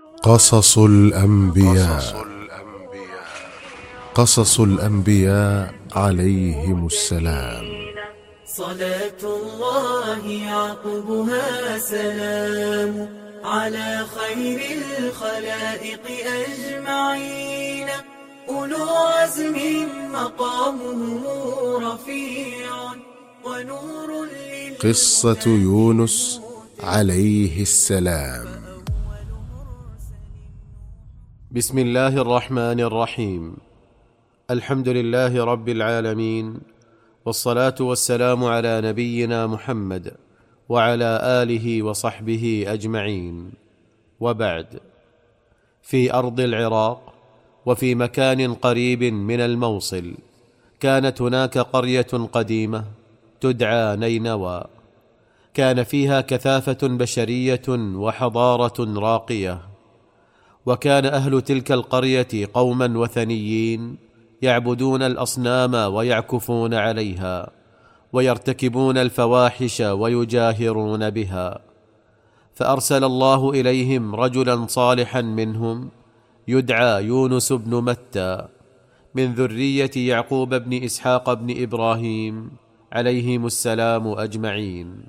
قصص الأنبياء. قصص الأنبياء عليهم السلام. صلاة الله يعقبها سلام على خير الخلائق أجمعين، أولو عزم مقامه رفيع ونور قصة يونس عليه السلام. بسم الله الرحمن الرحيم. الحمد لله رب العالمين، والصلاة والسلام على نبينا محمد وعلى آله وصحبه أجمعين، وبعد. في أرض العراق وفي مكان قريب من الموصل كانت هناك قرية قديمة تدعى نينوى. كان فيها كثافة بشرية وحضارة راقية، وكان أهل تلك القرية قوما وثنيين يعبدون الأصنام ويعكفون عليها ويرتكبون الفواحش ويجاهرون بها. فأرسل الله إليهم رجلا صالحا منهم يدعى يونس بن متى من ذرية يعقوب بن إسحاق بن إبراهيم عليهم السلام أجمعين.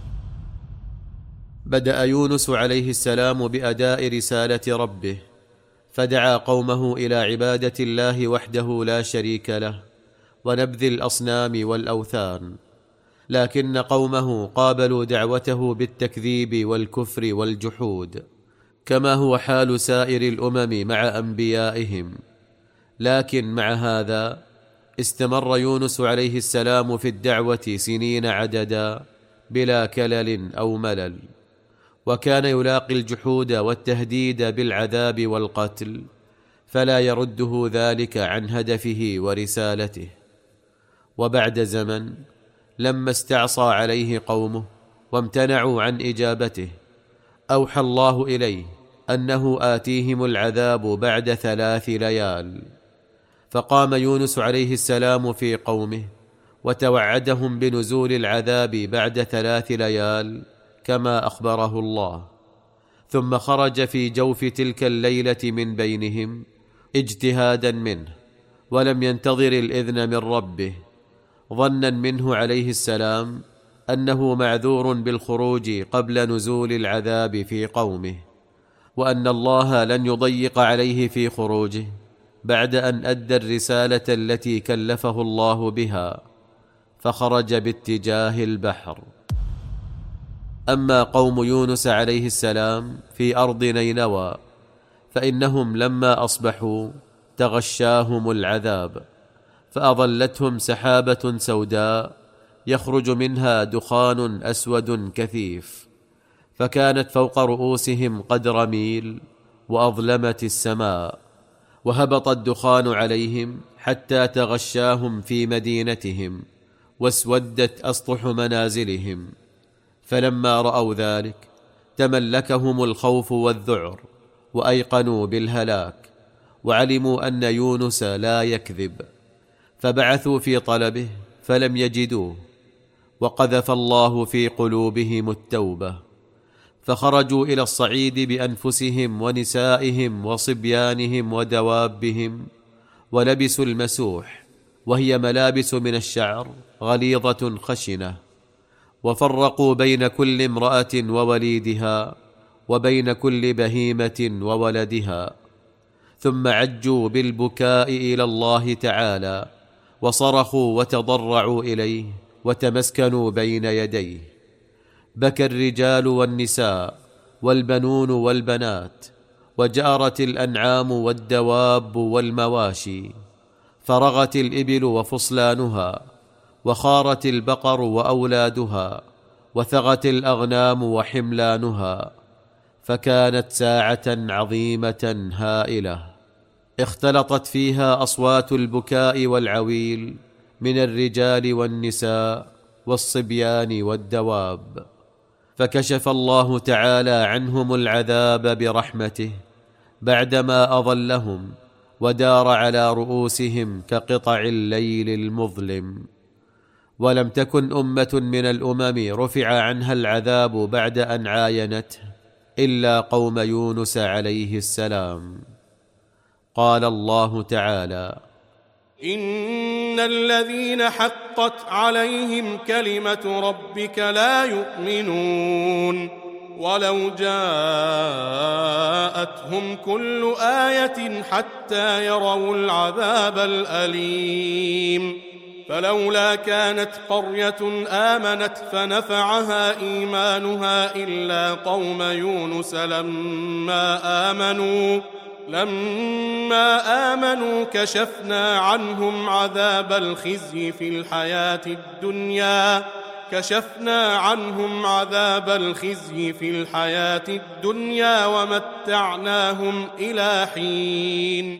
بدأ يونس عليه السلام بأداء رسالة ربه، فدعا قومه إلى عبادة الله وحده لا شريك له ونبذ الأصنام والأوثان، لكن قومه قابلوا دعوته بالتكذيب والكفر والجحود، كما هو حال سائر الأمم مع أنبيائهم. لكن مع هذا استمر يونس عليه السلام في الدعوة سنين عددا بلا كلل أو ملل، وكان يلاقي الجحود والتهديد بالعذاب والقتل، فلا يرده ذلك عن هدفه ورسالته. وبعد زمن لما استعصى عليه قومه وامتنعوا عن إجابته، أوحى الله إليه أنه آتيهم العذاب بعد 3 ليال. فقام يونس عليه السلام في قومه وتوعدهم بنزول العذاب بعد 3 ليال كما أخبره الله، ثم خرج في جوف تلك الليلة من بينهم اجتهادا منه، ولم ينتظر الإذن من ربه، ظنا منه عليه السلام أنه معذور بالخروج قبل نزول العذاب في قومه، وأن الله لن يضيق عليه في خروجه بعد أن أدى الرسالة التي كلفه الله بها، فخرج باتجاه البحر. أما قوم يونس عليه السلام في أرض نينوى فإنهم لما أصبحوا تغشاهم العذاب، فأظلتهم سحابة سوداء يخرج منها دخان أسود كثيف، فكانت فوق رؤوسهم قدر ميل وأظلمت السماء، وهبط الدخان عليهم حتى تغشاهم في مدينتهم واسودت أسطح منازلهم. فلما رأوا ذلك تملكهم الخوف والذعر، وأيقنوا بالهلاك، وعلموا أن يونس لا يكذب، فبعثوا في طلبه فلم يجدوه، وقذف الله في قلوبهم التوبة، فخرجوا إلى الصعيد بأنفسهم ونسائهم وصبيانهم ودوابهم، ولبسوا المسوح، وهي ملابس من الشعر غليظة خشنة، وفرقوا بين كل امرأة ووليدها وبين كل بهيمة وولدها، ثم عجوا بالبكاء إلى الله تعالى، وصرخوا وتضرعوا إليه وتمسكنوا بين يديه. بكى الرجال والنساء والبنون والبنات، وجأرت الأنعام والدواب والمواشي، فرغت الإبل وفصلانها، وخارت البقر وأولادها، وثغت الأغنام وحملانها. فكانت ساعة عظيمة هائلة اختلطت فيها أصوات البكاء والعويل من الرجال والنساء والصبيان والدواب، فكشف الله تعالى عنهم العذاب برحمته بعدما أظلهم ودار على رؤوسهم كقطع الليل المظلم. ولم تكن أمة من الأمم رفع عنها العذاب بعد أن عاينته إلا قوم يونس عليه السلام. قال الله تعالى: إن الذين حقت عليهم كلمة ربك لا يؤمنون ولو جاءتهم كل آية حتى يروا العذاب الأليم. فلولا كانت قرية آمنت فنفعها إيمانها إلا قوم يونس لما آمنوا كشفنا عنهم عذاب الخزي في الحياة الدنيا ومتعناهم إلى حين.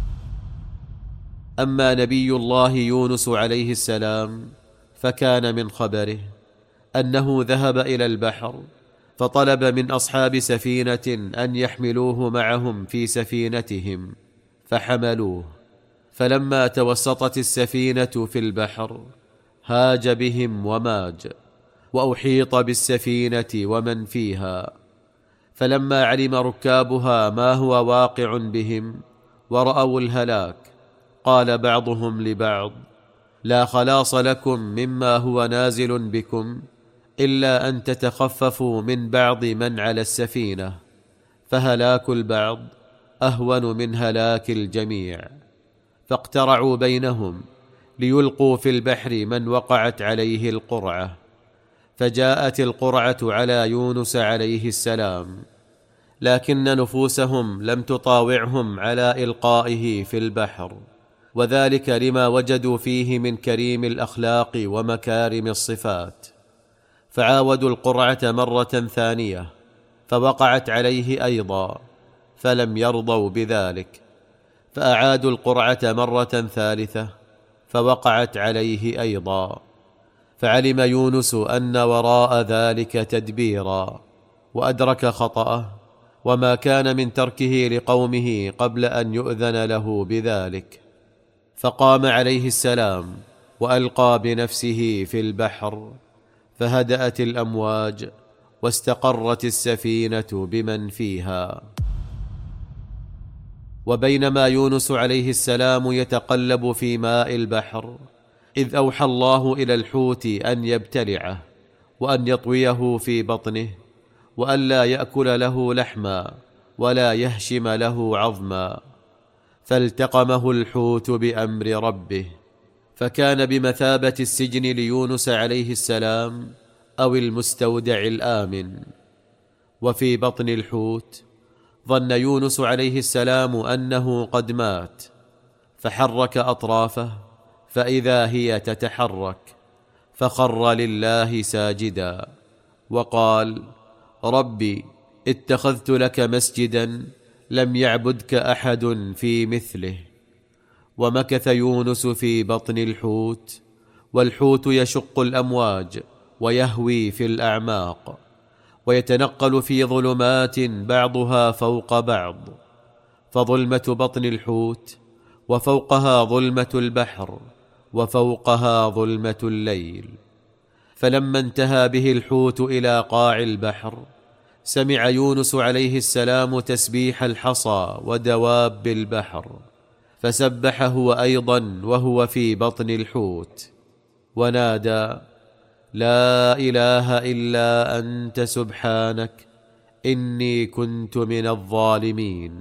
أما نبي الله يونس عليه السلام فكان من خبره أنه ذهب إلى البحر فطلب من أصحاب سفينة أن يحملوه معهم في سفينتهم، فحملوه. فلما توسطت السفينة في البحر هاج بهم وماج، وأحيط بالسفينة ومن فيها. فلما علم ركابها ما هو واقع بهم ورأوا الهلاك، قال بعضهم لبعض: لا خلاص لكم مما هو نازل بكم إلا أن تتخففوا من بعض من على السفينة، فهلاك البعض أهون من هلاك الجميع. فاقترعوا بينهم ليلقوا في البحر من وقعت عليه القرعة، فجاءت القرعة على يونس عليه السلام، لكن نفوسهم لم تطاوعهم على إلقائه في البحر، وذلك لما وجدوا فيه من كريم الأخلاق ومكارم الصفات. فعاودوا القرعة مرة ثانية فوقعت عليه أيضا، فلم يرضوا بذلك، فأعادوا القرعة مرة ثالثة فوقعت عليه أيضا. فعلم يونس أن وراء ذلك تدبيرا، وأدرك خطأه وما كان من تركه لقومه قبل أن يؤذن له بذلك، فقام عليه السلام وألقى بنفسه في البحر، فهدأت الأمواج واستقرت السفينة بمن فيها. وبينما يونس عليه السلام يتقلب في ماء البحر، إذ أوحى الله إلى الحوت أن يبتلعه وأن يطويه في بطنه، وأن لا يأكل له لحما ولا يهشم له عظما. فالتقمه الحوت بأمر ربه، فكان بمثابة السجن ليونس عليه السلام أو المستودع الآمن. وفي بطن الحوت ظن يونس عليه السلام أنه قد مات، فحرك أطرافه فإذا هي تتحرك، فخر لله ساجدا وقال: ربي اتخذت لك مسجدا لم يعبدك أحد في مثله. ومكث يونس في بطن الحوت، والحوت يشق الأمواج ويهوي في الأعماق، ويتنقل في ظلمات بعضها فوق بعض، فظلمة بطن الحوت وفوقها ظلمة البحر وفوقها ظلمة الليل. فلما انتهى به الحوت إلى قاع البحر، سمع يونس عليه السلام تسبيح الحصى ودواب البحر، فسبح هو أيضا وهو في بطن الحوت، ونادى: لا إله إلا أنت سبحانك إني كنت من الظالمين.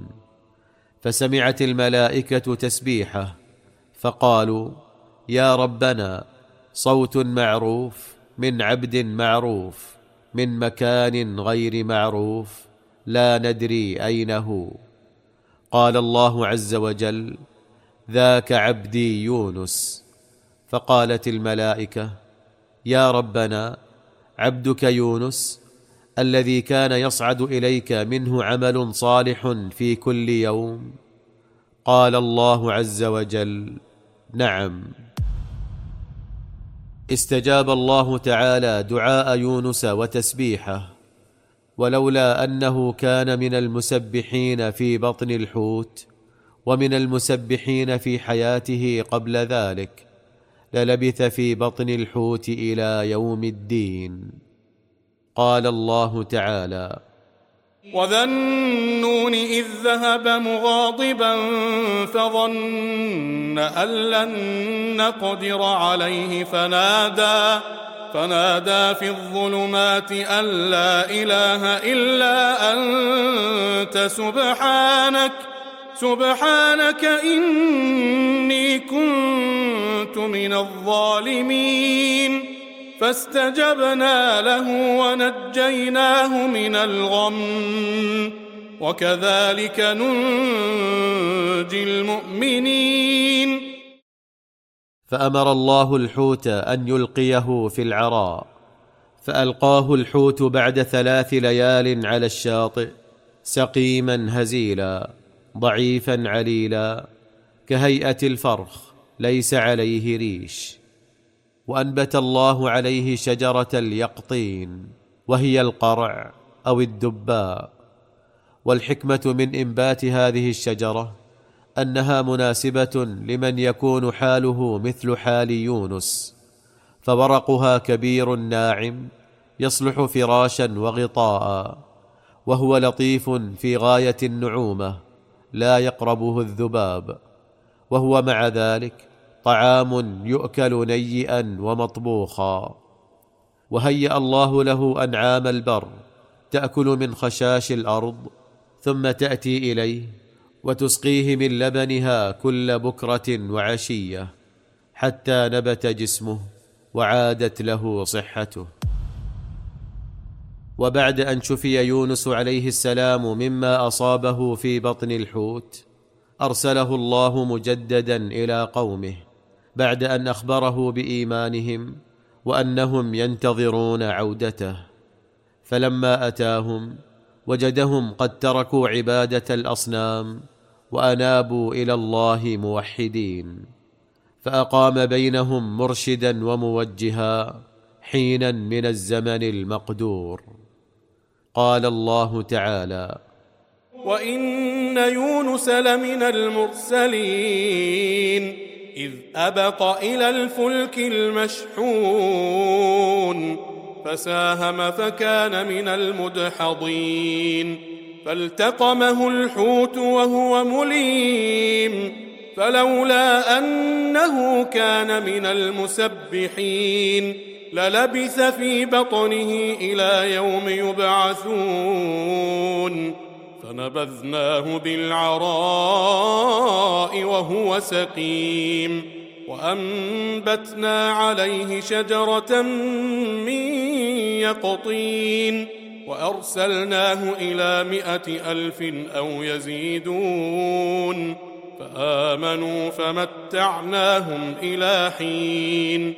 فسمعت الملائكة تسبيحه، فقالوا: يا ربنا، صوت معروف من عبد معروف من مكان غير معروف، لا ندري أين هو. قال الله عز وجل: ذاك عبدي يونس. فقالت الملائكة: يا ربنا، عبدك يونس الذي كان يصعد إليك منه عمل صالح في كل يوم. قال الله عز وجل: نعم. استجاب الله تعالى دعاء يونس وتسبيحه، ولولا أنه كان من المسبحين في بطن الحوت ومن المسبحين في حياته قبل ذلك للبث في بطن الحوت إلى يوم الدين. قال الله تعالى: وذا النون إذ ذهب مغاضبا فظن أن لن نقدر عليه فنادى في الظلمات أن لا إله إلا أنت سبحانك إني كنت من الظالمين. فاستجبنا له ونجيناه من الغم وكذلك ننجي المؤمنين. فأمر الله الحوت أن يلقيه في العراء، فألقاه الحوت بعد 3 ليال على الشاطئ سقيما هزيلا ضعيفا عليلا كهيئة الفرخ ليس عليه ريش. وأنبت الله عليه شجرة اليقطين وهي القرع أو الدباء. والحكمة من إنبات هذه الشجرة أنها مناسبة لمن يكون حاله مثل حال يونس، فورقها كبير ناعم يصلح فراشا وغطاء، وهو لطيف في غاية النعومة لا يقربه الذباب، وهو مع ذلك طعام يؤكل نيئا ومطبوخا. وهيأ الله له أنعام البر تأكل من خشاش الأرض، ثم تأتي إليه وتسقيه من لبنها كل بكرة وعشية حتى نبت جسمه وعادت له صحته. وبعد أن شفي يونس عليه السلام مما أصابه في بطن الحوت، أرسله الله مجددا إلى قومه بعد أن أخبره بإيمانهم وأنهم ينتظرون عودته. فلما أتاهم وجدهم قد تركوا عبادة الأصنام وأنابوا إلى الله موحدين، فأقام بينهم مرشدا وموجها حينا من الزمن المقدور. قال الله تعالى: وإن يونس لمن المرسلين إذ أبق إلى الفلك المشحون فساهم فكان من المدحضين فالتقمه الحوت وهو مليم فلولا أنه كان من المسبحين للبث في بطنه إلى يوم يبعثون فنبذناه بالعراء وهو سقيم وأنبتنا عليه شجرة من يقطين وأرسلناه إلى 100,000 أو يزيدون فآمنوا فمتعناهم إلى حين.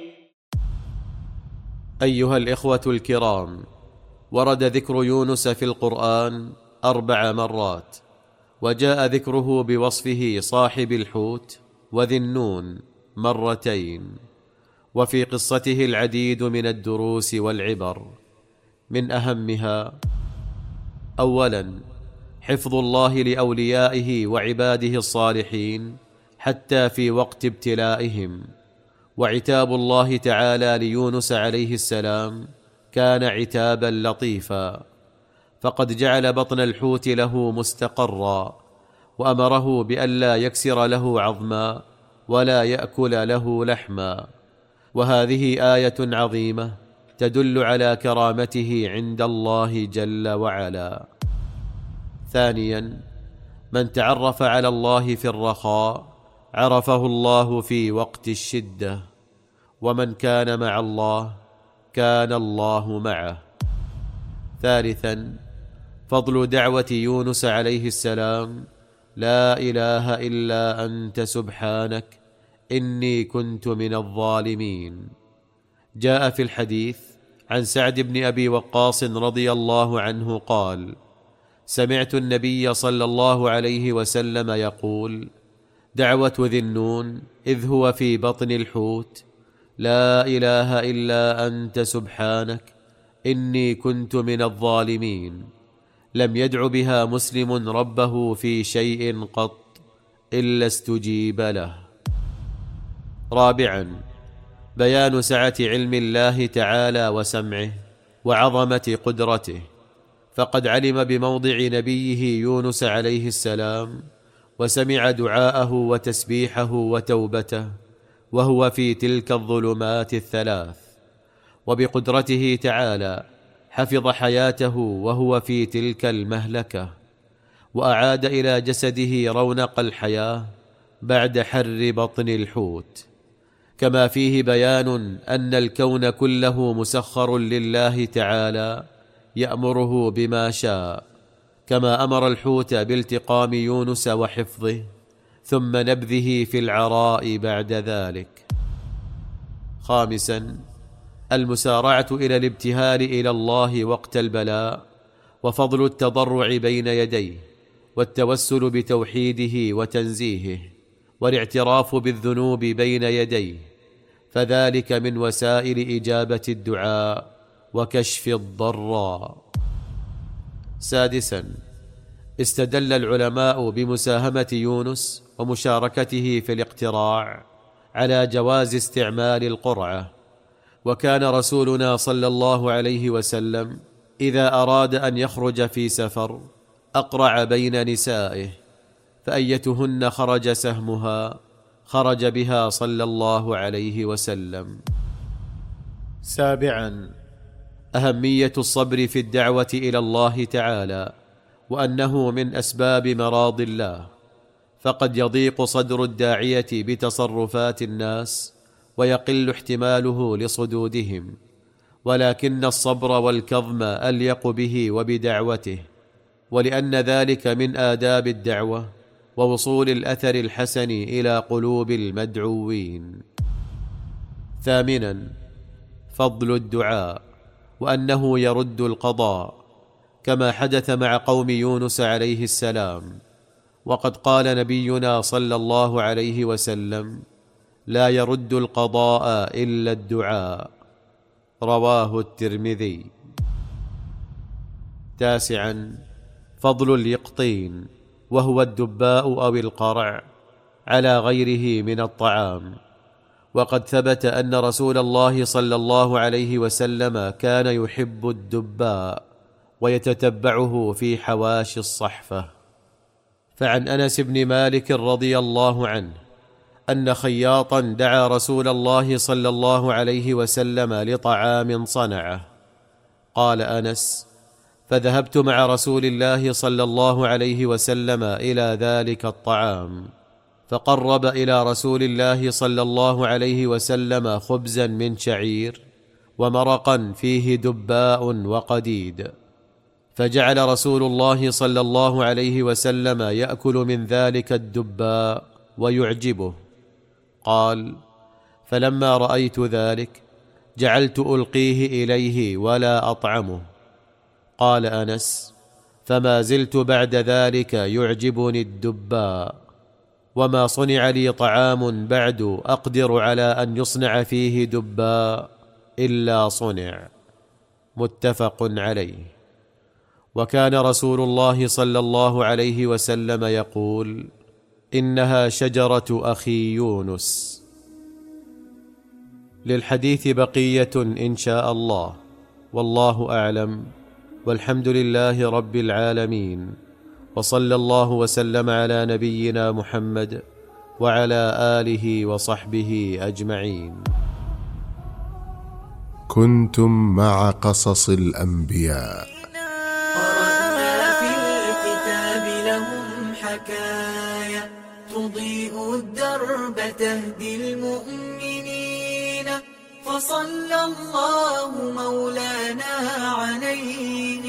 أيها الإخوة الكرام، ورد ذكر يونس في القرآن 4 مرات، وجاء ذكره بوصفه صاحب الحوت وذي النون 2 مرة، وفي قصته العديد من الدروس والعبر. من أهمها: أولا، حفظ الله لأوليائه وعباده الصالحين حتى في وقت ابتلائهم. وعتاب الله تعالى ليونس عليه السلام كان عتابا لطيفا، فقد جعل بطن الحوت له مستقرا، وأمره بألا يكسر له عظما ولا يأكل له لحما. وهذه آية عظيمة تدل على كرامته عند الله جل وعلا. ثانيا، من تعرف على الله في الرخاء عرفه الله في وقت الشدة، ومن كان مع الله كان الله معه. ثالثا، فضل دعوة يونس عليه السلام: لا إله إلا أنت سبحانك إني كنت من الظالمين. جاء في الحديث عن سعد بن أبي وقاص رضي الله عنه قال: سمعت النبي صلى الله عليه وسلم يقول: دعوة ذي النون إذ هو في بطن الحوت: لا إله إلا أنت سبحانك إني كنت من الظالمين، لم يدع بها مسلم ربه في شيء قط إلا استجيب له. رابعا، بيان سعة علم الله تعالى وسمعه وعظمة قدرته، فقد علم بموضع نبيه يونس عليه السلام، وسمع دعاءه وتسبيحه وتوبته وهو في تلك الظلمات الثلاث، وبقدرته تعالى حفظ حياته وهو في تلك المهلكة، وأعاد إلى جسده رونق الحياة بعد حر بطن الحوت. كما فيه بيان أن الكون كله مسخر لله تعالى يأمره بما شاء، كما أمر الحوت بالتقام يونس وحفظه ثم نبذه في العراء بعد ذلك. خامسا، المسارعة إلى الابتهال إلى الله وقت البلاء، وفضل التضرع بين يديه، والتوسل بتوحيده وتنزيهه، والاعتراف بالذنوب بين يديه، فذلك من وسائل إجابة الدعاء وكشف الضراء. سادسا، استدل العلماء بمساهمة يونس ومشاركته في الاقتراع على جواز استعمال القرعة، وكان رسولنا صلى الله عليه وسلم إذا أراد أن يخرج في سفر أقرع بين نسائه، فأيتهن خرج سهمها خرج بها صلى الله عليه وسلم. سابعا، أهمية الصبر في الدعوة إلى الله تعالى، وأنه من أسباب مراض الله، فقد يضيق صدر الداعية بتصرفات الناس ويقل احتماله لصدودهم، ولكن الصبر والكظم أليق به وبدعوته، ولأن ذلك من آداب الدعوة ووصول الأثر الحسن إلى قلوب المدعوين. ثامنا، فضل الدعاء، وأنه يرد القضاء، كما حدث مع قوم يونس عليه السلام، وقد قال نبينا صلى الله عليه وسلم: لا يرد القضاء إلا الدعاء، رواه الترمذي. تاسعا، فضل اليقطين، وهو الدباء أو القرع، على غيره من الطعام، وقد ثبت أن رسول الله صلى الله عليه وسلم كان يحب الدباء ويتتبعه في حواشي الصحفة. فعن أنس بن مالك رضي الله عنه أن خياطا دعا رسول الله صلى الله عليه وسلم لطعام صنعه. قال أنس: فذهبت مع رسول الله صلى الله عليه وسلم إلى ذلك الطعام، فقرب إلى رسول الله صلى الله عليه وسلم خبزا من شعير ومرقا فيه دباء وقديد، فجعل رسول الله صلى الله عليه وسلم يأكل من ذلك الدباء ويعجبه. قال: فلما رأيت ذلك جعلت ألقيه إليه ولا أطعمه. قال أنس: فما زلت بعد ذلك يعجبني الدباء، وما صنع لي طعام بعد أقدر على أن يصنع فيه دباء إلا صنع. متفق عليه. وكان رسول الله صلى الله عليه وسلم يقول: إنها شجرة أخي يونس. للحديث بقية إن شاء الله، والله أعلم، والحمد لله رب العالمين، وصلى الله وسلم على نبينا محمد وعلى آله وصحبه أجمعين. كنتم مع قصص الأنبياء. قرأنا في الكتاب لهم حكايا تضيء الدرب تهدي المؤمنين، فصلى الله مولانا عليه